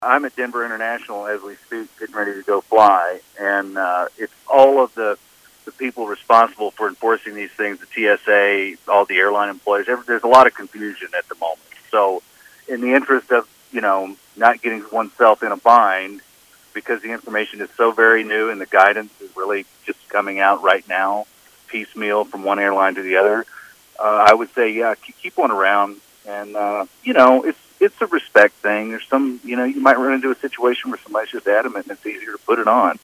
I'm at Denver International as we speak, getting ready to go fly, and it's all of the people responsible for enforcing these things, the TSA, all the airline employees. There's a lot of confusion at the moment. So, in the interest of not getting oneself in a bind, because the information is so very new and the guidance is really just coming out right now, piecemeal from one airline to the other, I would say, yeah, keep one around, and it's a respect thing. There's some, you might run into a situation where somebody's just adamant and it's easier to put it on.